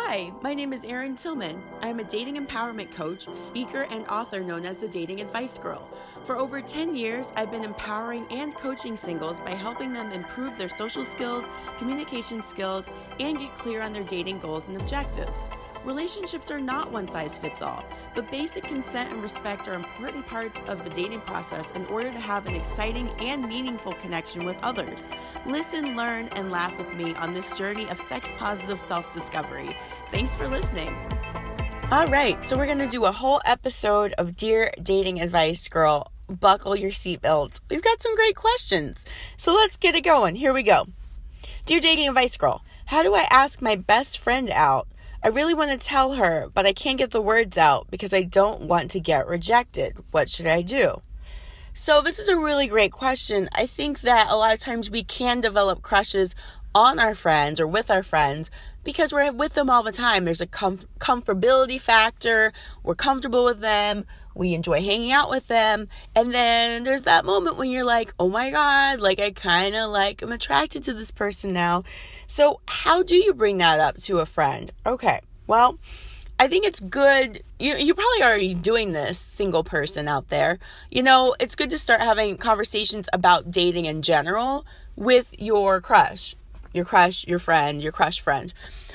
Hi, my name is Erin Tillman. I'm a dating empowerment coach, speaker, and author known as the Dating Advice Girl. For over 10 years, I've been empowering and coaching singles by helping them improve their social skills, communication skills, and get clear on their dating goals and objectives. Relationships are not one size fits all, but basic consent and respect are important parts of the dating process in order to have an exciting and meaningful connection with others. Listen, learn, and laugh with me on this journey of sex-positive self-discovery. Thanks for listening. All right, so we're going to do a whole episode of Dear Dating Advice Girl. Buckle your seatbelt. We've got some great questions, so let's get it going. Here we go. Dear Dating Advice Girl, how do I ask my best friend out? I really want to tell her, but I can't get the words out because I don't want to get rejected. What should I do? So this is a really great question. I think that a lot of times we can develop crushes on our friends or with our friends because we're with them all the time. There's a comfortability factor. We're comfortable with them. We enjoy hanging out with them. And then there's that moment when you're like, oh my God, like I kind of like I'm attracted to this person now. So how do you bring that up to a friend? Okay, well, I think it's good. You're probably already doing this, single person out there. You know, it's good to start having conversations about dating in general with your crush, your friend, your crush friend.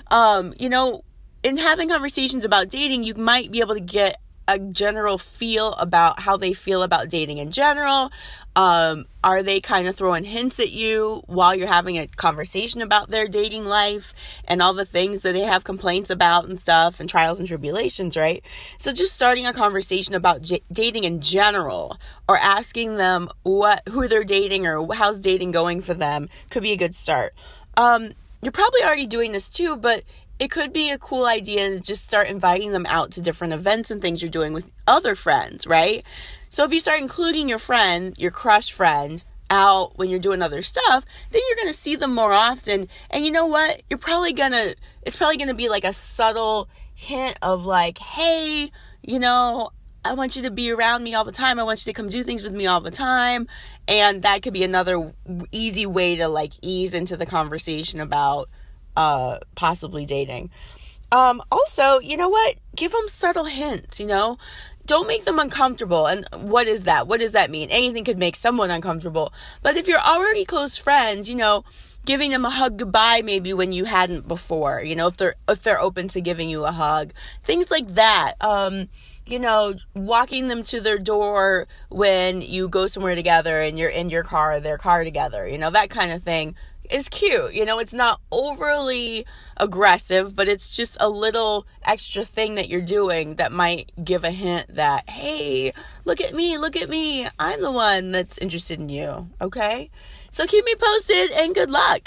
In having conversations about dating, you might be able to get a general feel about how they feel about dating in general. Are they kind of throwing hints at you while you're having a conversation about their dating life and all the things that they have complaints about and stuff and trials and tribulations, right? So just starting a conversation about dating in general or asking them who they're dating or how's dating going for them could be a good start. You're probably already doing this too, but it could be a cool idea to just start inviting them out to different events and things you're doing with other friends, right? So if you start including your friend, your crush friend, out when you're doing other stuff, then you're going to see them more often. And you know what? It's probably going to be like a subtle hint of like, hey, I want you to be around me all the time. I want you to come do things with me all the time. And that could be another easy way to like ease into the conversation about possibly dating. Also, you know what? Give them subtle hints, Don't make them uncomfortable. And what is that? What does that mean? Anything could make someone uncomfortable. But if you're already close friends, giving them a hug goodbye maybe when you hadn't before, if they're open to giving you a hug. Things like that. Walking them to their door when you go somewhere together and you're in your car or their car together, that kind of thing is cute. It's not overly aggressive, but it's just a little extra thing that you're doing that might give a hint that, hey, look at me. I'm the one that's interested in you. Okay? So keep me posted and good luck.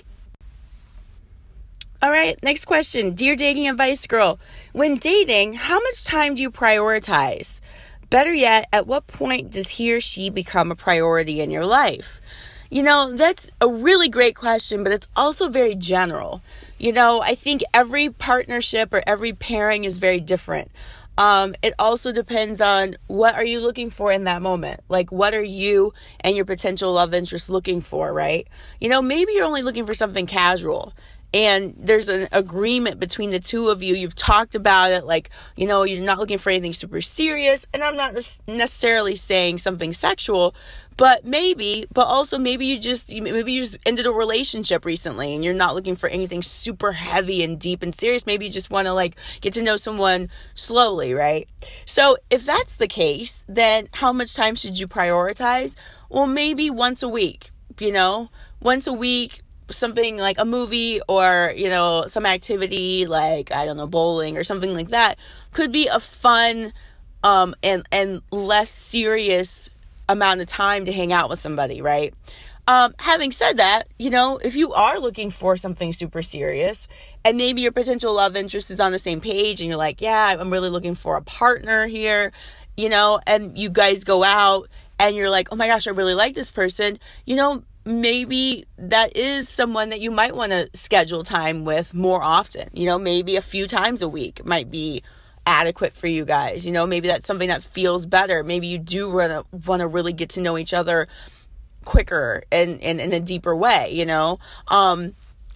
All right, next question. Dear Dating Advice Girl, when dating, how much time do you prioritize? Better yet, at what point does he or she become a priority in your life? That's a really great question, but it's also very general. I think every partnership or every pairing is very different. It also depends on what are you looking for in that moment? Like, what are you and your potential love interest looking for, right? Maybe you're only looking for something casual. And there's an agreement between the two of you. You've talked about it, like, you're not looking for anything super serious. And I'm not necessarily saying something sexual, but maybe you just ended a relationship recently and you're not looking for anything super heavy and deep and serious. Maybe you just want to like get to know someone slowly, right? So if that's the case, then how much time should you prioritize? Well, maybe once a week, once a week. Something like a movie or, some activity like, I don't know, bowling or something like that could be a fun and less serious amount of time to hang out with somebody, right? Having said that, if you are looking for something super serious and maybe your potential love interest is on the same page and you're like, yeah, I'm really looking for a partner here, and you guys go out and you're like, oh my gosh, I really like this person, maybe that is someone that you might want to schedule time with more often. Maybe a few times a week might be adequate for you guys. Maybe that's something that feels better. Maybe you do want to really get to know each other quicker and in a deeper way,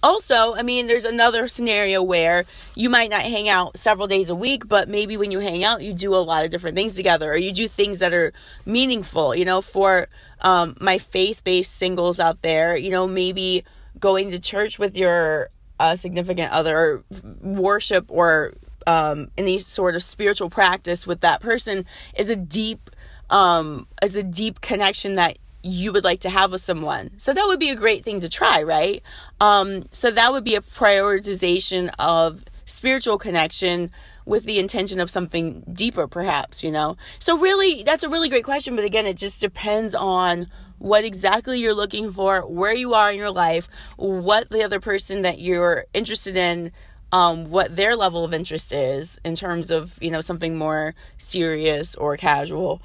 Also, I mean, there's another scenario where you might not hang out several days a week, but maybe when you hang out, you do a lot of different things together, or you do things that are meaningful, for my faith-based singles out there, maybe going to church with your significant other, or worship, or any sort of spiritual practice with that person is a deep connection that you would like to have with someone. So that would be a great thing to try, right? So that would be a prioritization of spiritual connection with the intention of something deeper, perhaps, So really, that's a really great question. But again, it just depends on what exactly you're looking for, where you are in your life, what the other person that you're interested in, what their level of interest is in terms of, something more serious or casual,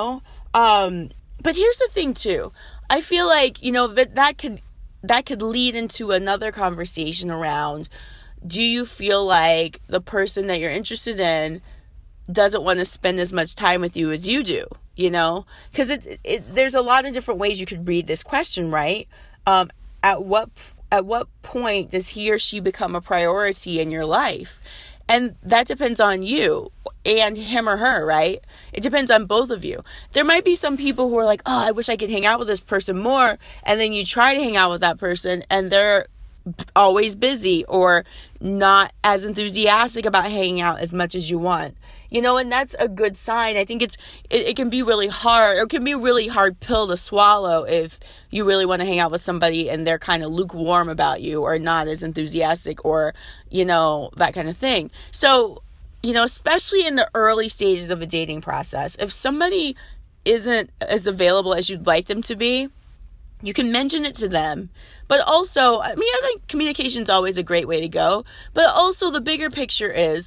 But here's the thing too. I feel like, that could lead into another conversation around, do you feel like the person that you're interested in doesn't want to spend as much time with you as you do, Because there's a lot of different ways you could read this question, right? At what point does he or she become a priority in your life? And that depends on you and him or her, right? It depends on both of you. There might be some people who are like, oh, I wish I could hang out with this person more. And then you try to hang out with that person and they're always busy or not as enthusiastic about hanging out as much as you want. And that's a good sign. I think it can be really hard, or it can be a really hard pill to swallow if you really want to hang out with somebody and they're kind of lukewarm about you or not as enthusiastic or, that kind of thing. So, especially in the early stages of a dating process, if somebody isn't as available as you'd like them to be, you can mention it to them. But also, I think communication is always a great way to go. But also the bigger picture is,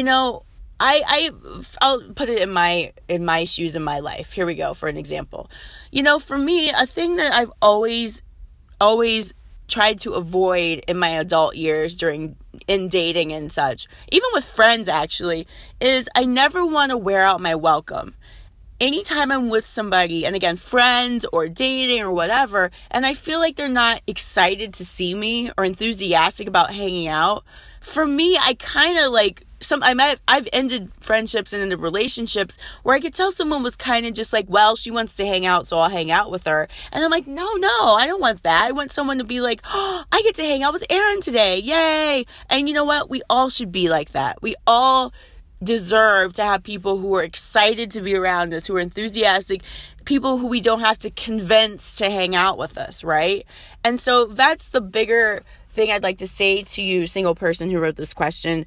I'll put it in my shoes in my life. Here we go for an example. For me, a thing that I've always tried to avoid in my adult years in dating and such, even with friends actually, is I never want to wear out my welcome. Anytime I'm with somebody, and again, friends or dating or whatever, and I feel like they're not excited to see me or enthusiastic about hanging out, for me, I kind of like I've ended friendships and ended relationships where I could tell someone was kind of just like, well, she wants to hang out, so I'll hang out with her. And I'm like, no, I don't want that. I want someone to be like, oh, I get to hang out with Erin today. Yay. And you know what? We all should be like that. We all deserve to have people who are excited to be around us, who are enthusiastic, people who we don't have to convince to hang out with us, right? And so that's the bigger thing I'd like to say to you, single person who wrote this question.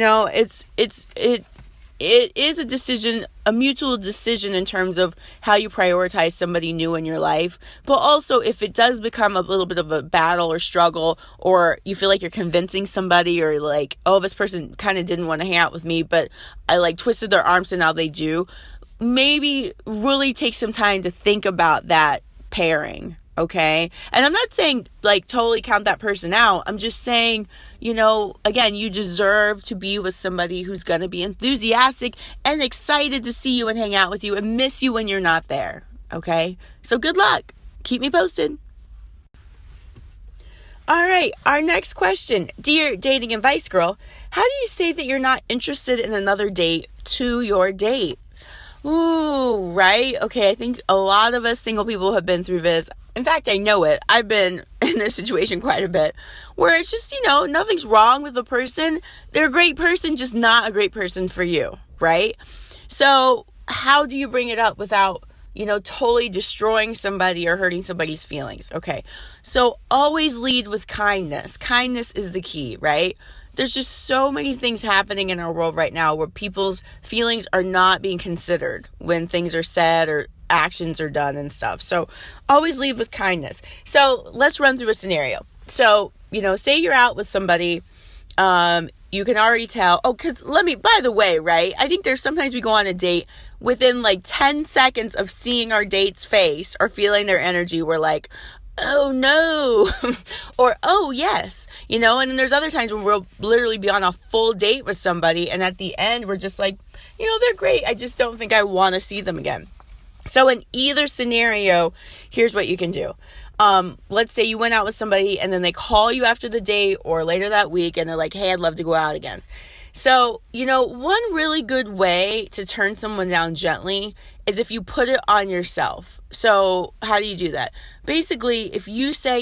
It is a decision, a mutual decision in terms of how you prioritize somebody new in your life. But also, if it does become a little bit of a battle or struggle, or you feel like you're convincing somebody, or like, oh, this person kind of didn't want to hang out with me, but I like twisted their arm, so now they do. Maybe really take some time to think about that pairing. Okay. And I'm not saying like totally count that person out. I'm just saying, again, you deserve to be with somebody who's going to be enthusiastic and excited to see you and hang out with you and miss you when you're not there. Okay. So good luck. Keep me posted. All right. Our next question. Dear Dating Advice Girl, how do you say that you're not interested in another date to your date? Ooh, right? Okay. I think a lot of us single people have been through this. In fact, I know it. I've been in this situation quite a bit where it's just, nothing's wrong with the person. They're a great person, just not a great person for you, right? So how do you bring it up without, totally destroying somebody or hurting somebody's feelings? Okay. So always lead with kindness. Kindness is the key, right? There's just so many things happening in our world right now where people's feelings are not being considered when things are said or actions are done and stuff. So always lead with kindness. So let's run through a scenario. So, say you're out with somebody, you can already tell, by the way, right? I think there's sometimes we go on a date within like 10 seconds of seeing our date's face or feeling their energy. We're like, oh no, or oh yes, and then there's other times when we'll literally be on a full date with somebody and at the end we're just like, they're great. I just don't think I want to see them again. So in either scenario, here's what you can do. let's say you went out with somebody and then they call you after the date or later that week and they're like, hey, I'd love to go out again. So, one really good way to turn someone down gently is if you put it on yourself. So how do you do that? Basically, if you say,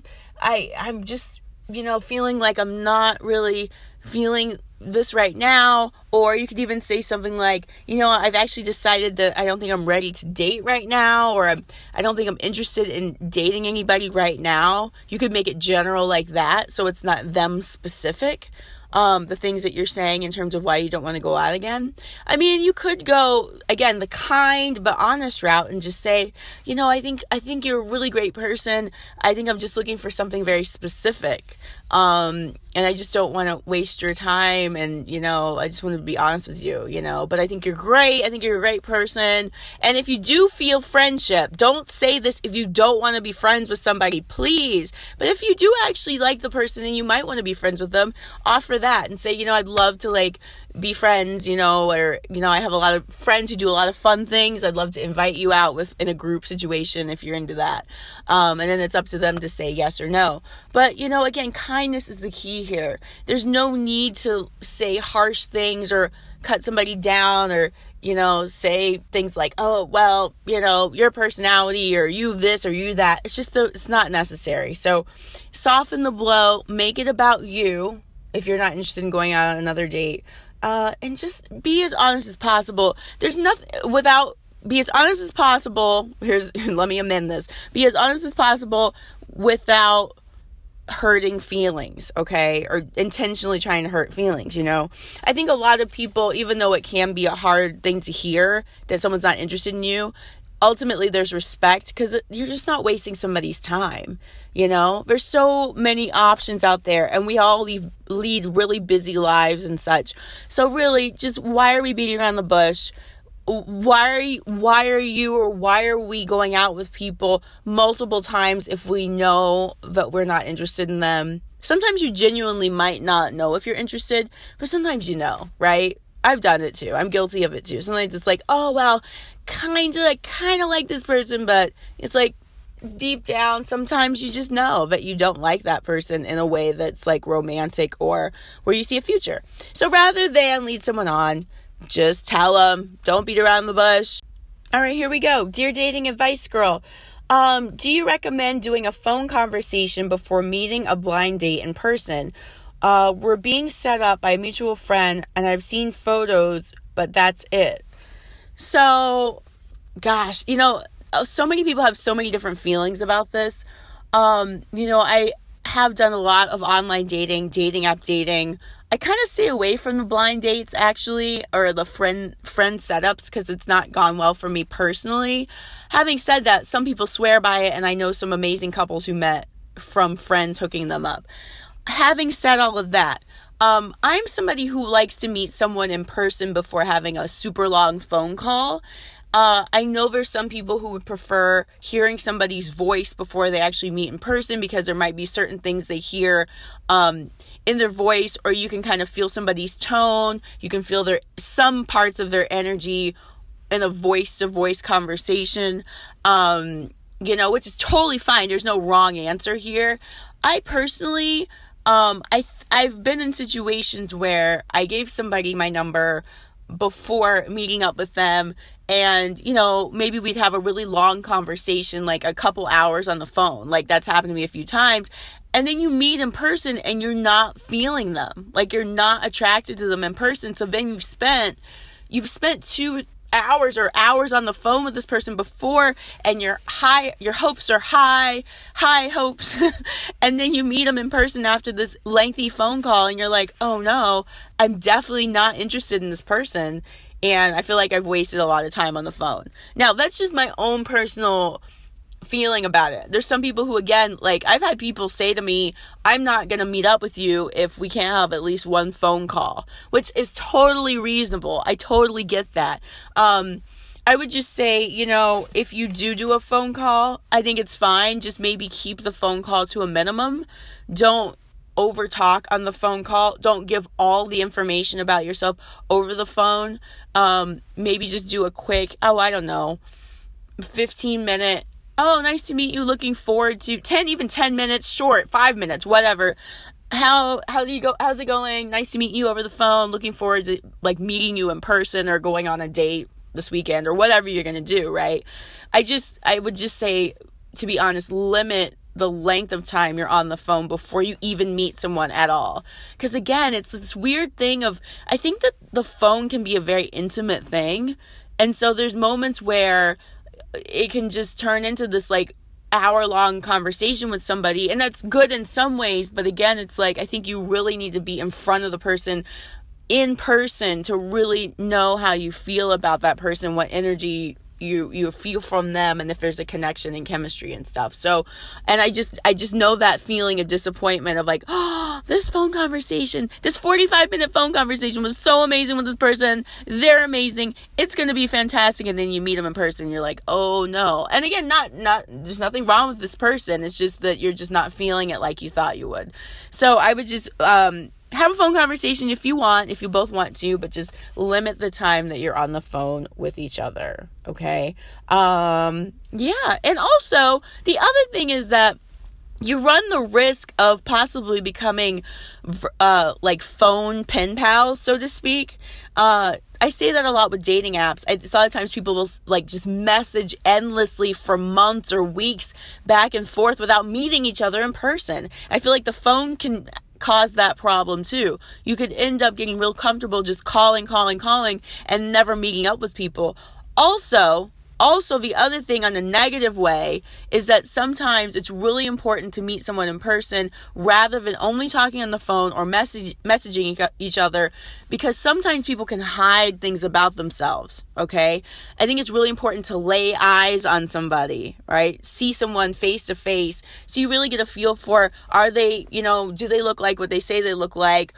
I'm just, feeling like I'm not really feeling this right now, or you could even say something like, I've actually decided that I don't think I'm ready to date right now, or I don't think I'm interested in dating anybody right now. You could make it general like that, so it's not them specific. The things that you're saying in terms of why you don't want to go out again. I mean, you could go, again, the kind but honest route and just say, I think you're a really great person. I think I'm just looking for something very specific. And I just don't want to waste your time. And, I just want to be honest with you, but I think you're great. I think you're a great person. And if you do feel friendship, don't say this if you don't want to be friends with somebody, please. But if you do actually like the person and you might want to be friends with them, offer that and say, I'd love to be friends, or, I have a lot of friends who do a lot of fun things. I'd love to invite you out in a group situation if you're into that. And then it's up to them to say yes or no. But, again, kindness is the key here. There's no need to say harsh things or cut somebody down or, say things like, oh, well, your personality or you this or you that. It's not necessary. So soften the blow, make it about you if you're not interested in going out on another date. And just be as honest as possible. There's nothing be as honest as possible. Let me amend this. Be as honest as possible without hurting feelings, okay? Or intentionally trying to hurt feelings, I think a lot of people, even though it can be a hard thing to hear that someone's not interested in you, ultimately there's respect because you're just not wasting somebody's time. There's so many options out there and we all lead really busy lives and such. So really, just why are we beating around the bush? Why are we going out with people multiple times if we know that we're not interested in them? Sometimes you genuinely might not know if you're interested, but sometimes right? I've done it too. I'm guilty of it too. Sometimes it's like, oh, well, kind of like this person, but it's like, deep down, sometimes you just know that you don't like that person in a way that's romantic or where you see a future. So rather than lead someone on, just tell them, don't beat around the bush. All right, here we go. Dear Dating Advice Girl, do you recommend doing a phone conversation before meeting a blind date in person? We're being set up by a mutual friend and I've seen photos, but that's it. So, gosh, so many people have so many different feelings about this. I have done a lot of online dating app dating. I kind of stay away from the blind dates actually, or the friend setups because it's not gone well for me personally. Having said that, some people swear by it and I know some amazing couples who met from friends hooking them up. Having said all of that, I'm somebody who likes to meet someone in person before having a super long phone call. I know there's some people who would prefer hearing somebody's voice before they actually meet in person because there might be certain things they hear in their voice, or you can kind of feel somebody's tone. You can feel some parts of their energy in a voice-to-voice conversation, which is totally fine. There's no wrong answer here. I personally, I've been in situations where I gave somebody my number before meeting up with them, and maybe we'd have a really long conversation, like a couple hours on the phone. That's happened to me a few times. And then you meet in person and you're not feeling them, you're not attracted to them in person. So then you've spent 2 hours or hours on the phone with this person before, and your hopes are high hopes. And then you meet them in person after this lengthy phone call and you're like, oh no, I'm definitely not interested in this person. And I feel like I've wasted a lot of time on the phone. Now, that's just my own personal feeling about it. There's some people who, again, I've had people say to me, I'm not going to meet up with you if we can't have at least one phone call, which is totally reasonable. I totally get that. I would just say, if you do a phone call, I think it's fine. Just maybe keep the phone call to a minimum. Don't over talk on the phone call. Don't give all the information about yourself over the phone. Maybe just do a quick, 15-minute oh, nice to meet you, looking forward to 10 minutes, short, 5 minutes, whatever. How's it going? Nice to meet you over the phone, looking forward to like meeting you in person or going on a date this weekend or whatever you're going to do, right? I would just say, to be honest, limit the length of time you're on the phone before you even meet someone at all. Because again, it's this weird thing of, I think that the phone can be a very intimate thing. And so there's moments where it can just turn into this like hour-long conversation with somebody. And that's good in some ways. But again, it's like, I think you really need to be in front of the person in person to really know how you feel about that person, what energy you feel from them, and if there's a connection and chemistry and stuff. So, and I just know that feeling of disappointment of like, oh, this 45-minute phone conversation was so amazing with this person. They're amazing. It's going to be fantastic. And then you meet them in person and you're like, oh no. And again, not there's nothing wrong with this person. It's just that you're just not feeling it like you thought you would. So I would just, have a phone conversation if you both want to, but just limit the time that you're on the phone with each other. Okay. Yeah. And also the other thing is that you run the risk of possibly becoming, like phone pen pals, so to speak. I say that a lot with dating apps. A lot of times people will like just message endlessly for months or weeks back and forth without meeting each other in person. I feel like the phone can cause that problem too. You could end up getting real comfortable just calling and never meeting up with people. Also, the other thing on the negative way is that sometimes it's really important to meet someone in person rather than only talking on the phone or messaging each other, because sometimes people can hide things about themselves, okay? I think it's really important to lay eyes on somebody, right? See someone face to face so you really get a feel for, are they, do they look like what they say they look like?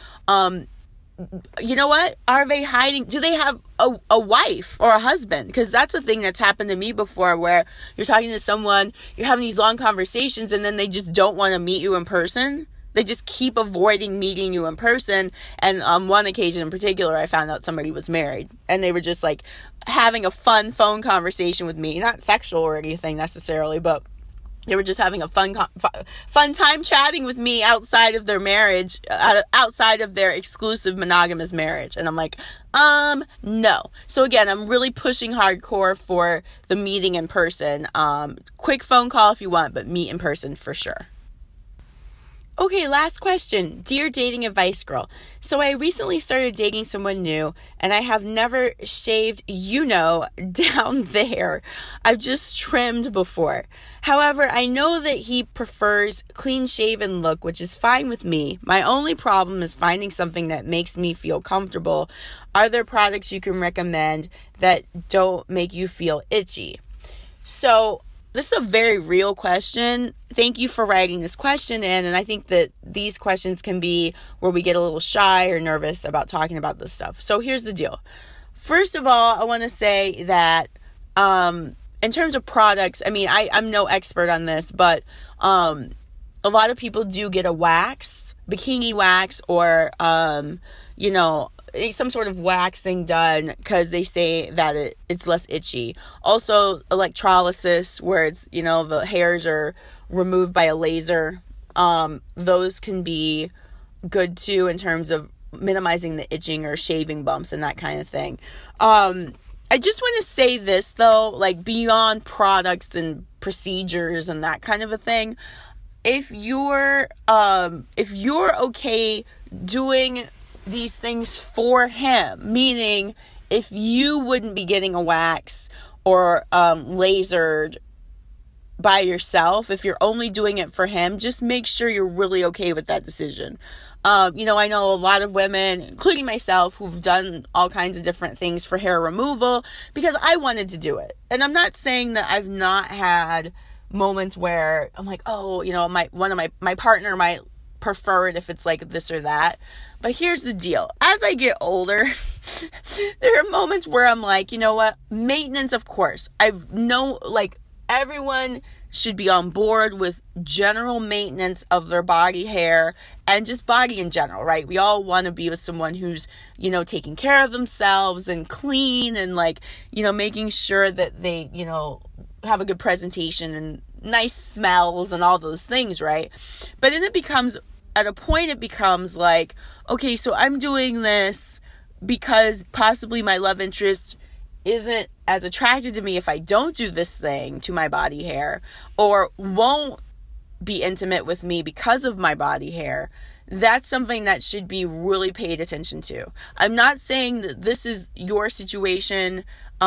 You know what? Are they hiding? Do they have a wife or a husband? Because that's a thing that's happened to me before, where you're talking to someone, you're having these long conversations, and then they just don't want to meet you in person. They just keep avoiding meeting you in person. And on one occasion in particular, I found out somebody was married, and they were just like having a fun phone conversation with me, not sexual or anything necessarily, but they were just having a fun time chatting with me outside of their marriage, outside of their exclusive monogamous marriage. And I'm like, no. So again, I'm really pushing hardcore for the meeting in person. Quick phone call if you want, but meet in person for sure. Okay, last question. Dear Dating Advice Girl. So I recently started dating someone new, and I have never shaved, down there. I've just trimmed before. However, I know that he prefers clean shaven look, which is fine with me. My only problem is finding something that makes me feel comfortable. Are there products you can recommend that don't make you feel itchy? So this is a very real question. Thank you for writing this question in. And I think that these questions can be where we get a little shy or nervous about talking about this stuff. So here's the deal. First of all, I want to say that in terms of products, I mean, I'm no expert on this, but a lot of people do get a wax, bikini wax, or, some sort of waxing done because they say that it's less itchy. Also, electrolysis, where it's, the hairs are removed by a laser. Those can be good too in terms of minimizing the itching or shaving bumps and that kind of thing. I just want to say this though, like beyond products and procedures and that kind of a thing, if you're okay doing these things for him, meaning if you wouldn't be getting a wax or lasered by yourself, if you're only doing it for him, just make sure you're really okay with that decision. I know a lot of women, including myself, who've done all kinds of different things for hair removal because I wanted to do it. And I'm not saying that I've not had moments where I'm like, my partner might prefer it if it's like this or that. But here's the deal. As I get older, there are moments where I'm like, you know what? Maintenance, of course. I know, everyone should be on board with general maintenance of their body hair and just body in general, right? We all want to be with someone who's, taking care of themselves and clean and making sure that they, have a good presentation and nice smells and all those things, right? But then at a point it becomes like, okay, so I'm doing this because possibly my love interest isn't as attracted to me if I don't do this thing to my body hair, or won't be intimate with me because of my body hair. That's something that should be really paid attention to. I'm not saying that this is your situation,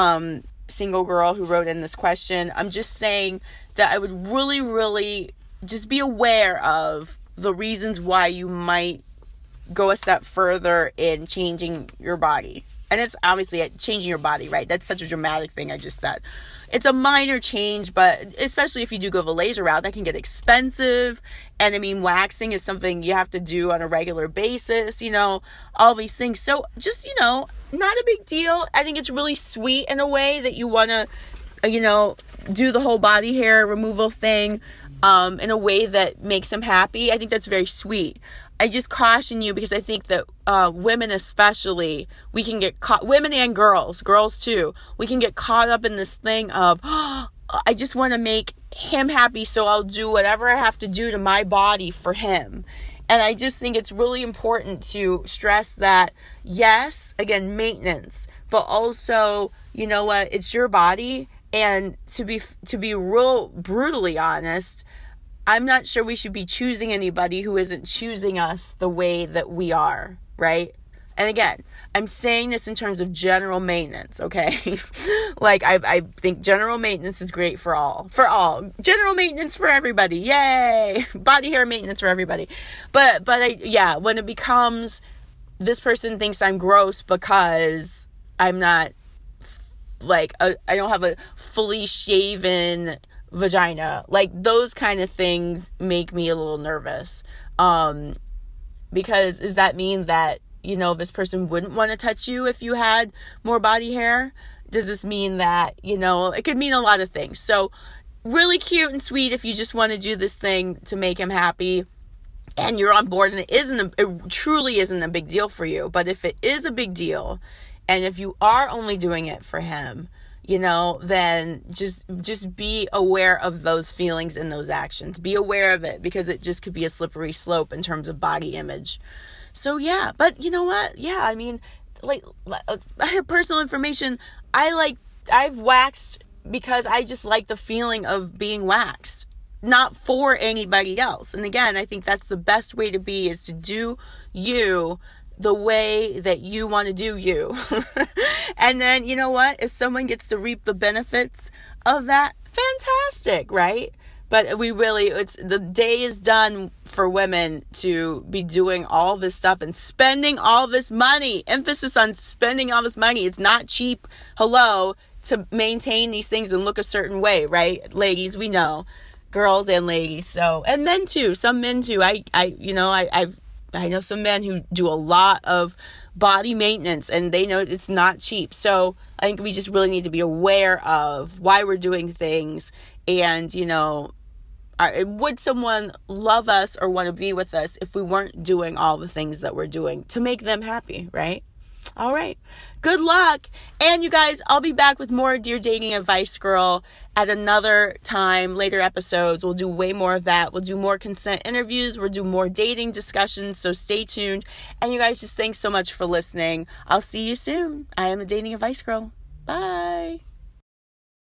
single girl who wrote in this question. I'm just saying that I would really, really just be aware of the reasons why you might go a step further in changing your body. And it's obviously changing your body, right? That's such a dramatic thing I just said. It's a minor change, but especially if you do go the laser route, that can get expensive. And I mean, waxing is something you have to do on a regular basis, all these things. So just, not a big deal. I think it's really sweet in a way that you want to, do the whole body hair removal thing in a way that makes them happy. I think that's very sweet. I just caution you because I think that women especially, we can get caught, women and girls too, we can get caught up in this thing of, I just want to make him happy, so I'll do whatever I have to do to my body for him. And I just think it's really important to stress that, yes, again, maintenance, but also, you know what, it's your body. And to be real brutally honest, I'm not sure we should be choosing anybody who isn't choosing us the way that we are, right? And again, I'm saying this in terms of general maintenance, okay? Like, I think general maintenance is great for all. General maintenance for everybody. Yay! Body hair maintenance for everybody. But when it becomes, this person thinks I'm gross because I'm not, I don't have a fully shaven vagina, like those kind of things make me a little nervous, because does that mean that this person wouldn't want to touch you if you had more body hair? Does this mean that it could mean a lot of things? So really cute and sweet if you just want to do this thing to make him happy and you're on board, and it truly isn't a big deal for you. But if it is a big deal, and if you are only doing it for him, then just be aware of those feelings and those actions. Be aware of it, because it just could be a slippery slope in terms of body image. So yeah, but you know what? Yeah, I mean, I have personal information. I've waxed because I just like the feeling of being waxed, not for anybody else. And again, I think that's the best way to be, is to do you the way that you want to do you. And then, you know what? If someone gets to reap the benefits of that, fantastic, right? But the day is done for women to be doing all this stuff and spending all this money. Emphasis on spending all this money. It's not cheap. Hello, to maintain these things and look a certain way, right? Ladies, we know. Girls and ladies. So, and men too. Some men too. I know some men who do a lot of body maintenance, and they know it's not cheap. So I think we just really need to be aware of why we're doing things. And, would someone love us or want to be with us if we weren't doing all the things that we're doing to make them happy, right? All right. Good luck. And you guys, I'll be back with more Dear Dating Advice Girl at another time, later episodes. We'll do way more of that. We'll do more consent interviews. We'll do more dating discussions. So stay tuned. And you guys, just thanks so much for listening. I'll see you soon. I am the Dating Advice Girl. Bye.